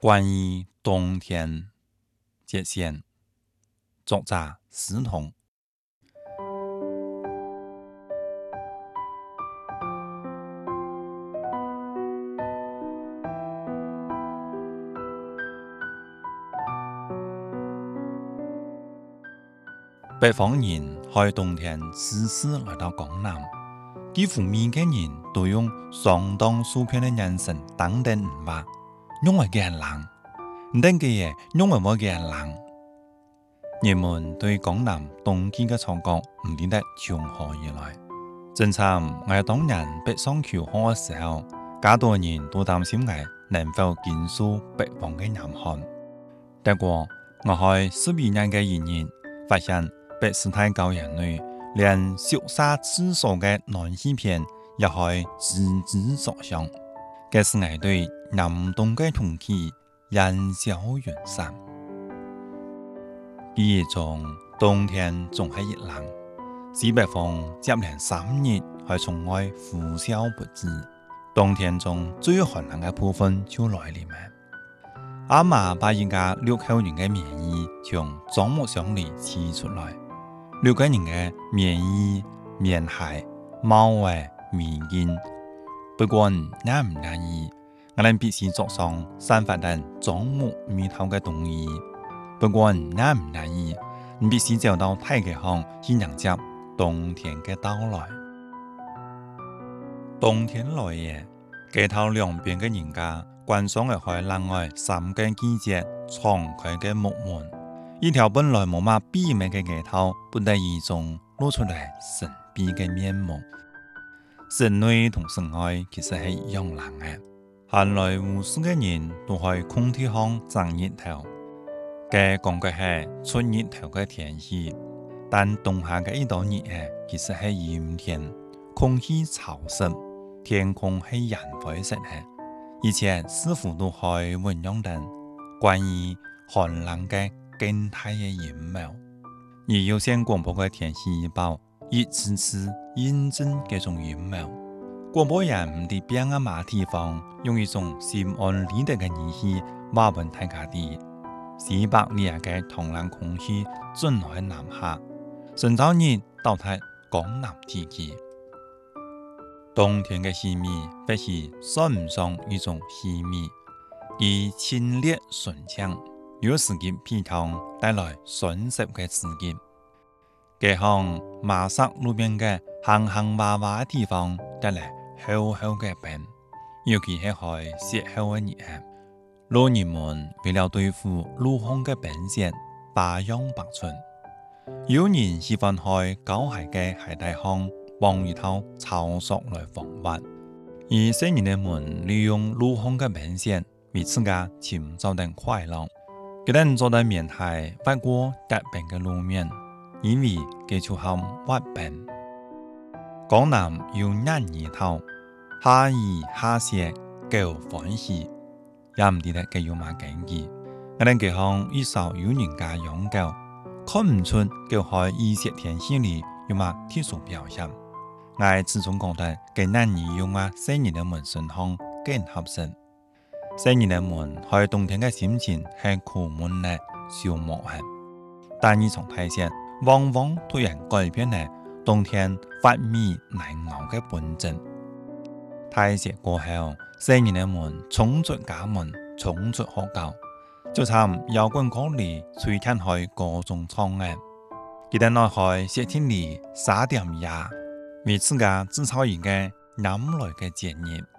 关于冬天节选，作者思彤。北方人喺冬天時時來到江南，幾乎每個人都用相當數片嘅眼神等待唔話，因為佢係冷，唔等佢嘢，因為我佢係冷。人們對江南冬季嘅錯覺唔記得從何而來。正慘我當年北上求學嘅時候，好多人都擔心我能否經受北方嘅嚴寒。不過我喺12年嘅一年，發現北師大校園內，連熟悉廁所嘅暖氣片也係吱吱作響，這是我對南冬嘅空氣印象遠散。記憶中冬天總係熱冷，西北風接連3日喺從外呼嘯不止，冬天中最寒冷嘅部分就來臨了。阿媽把一家6口人嘅棉衣從樟木箱裏取出來，6個人嘅棉衣、棉鞋、帽圍、棉巾。不管難唔難意，我哋必須着上散發緊樟木味道嘅冬衣。不管難唔難意，你必須走到大街上去迎接冬天嘅到來。冬天來也，街頭兩邊嘅人家關上嘅開冷外3個季節敞開嘅木門，一條本來冇乜閉密嘅街頭，不得已中露出來神秘嘅面目。室內同室外其實係一樣冷嘅，閒來無事嘅人都喺空地上蒸熱頭。嘅感覺係出熱頭嘅天氣，但冬夏嘅一道熱氣其實係陰天，空氣潮濕，天空係藍灰色嘅，而且似乎都係醞釀緊關於寒冷嘅靜態嘅陰謀。而有線廣播嘅天氣預報亦次次印證這種陰謀。廣播人唔知邊個馬地方用一種心安理得嘅語氣話問大家啲400年嘅寒冷空氣進來南下，尋找日到達江南地區。冬天嘅氣味或許算唔上一種氣味，以清冽順暢，有時給皮湯帶來酸澀嘅刺激。街巷馬薩路邊嘅坑坑洼洼嘅地方帶來厚厚嘅冰，尤其係喺雪後嘅熱氣。老人們為了對付路上嘅冰雪，百樣百出。有人喜歡喺高鞋嘅鞋底上綁一套草索來防滑，而些人們利用路上嘅冰雪為自家尋找點快樂。佢哋做得棉鞋滑過結冰嘅路面，因為佢就係滑冰。江南有熱意頭，下雨下雪夠歡喜。也唔記得佢有乜經驗，我哋街巷一艘有人家養狗，看唔出佢喺異色天氣裏有乜特殊表現。我始終覺得佢難以用些人們身上更合適。些人們喺冬天嘅心情係苦悶嘅、消磨嘅，但呢場大雪往往突然改變了冬天發米難熬嘅本質。大雪過後，些人們衝出家門，衝出學校，就參搖滾歌裏吹天開各種唱嘅。佢哋來喺雪天裏撒點野，為自家製造一個南來嘅節日。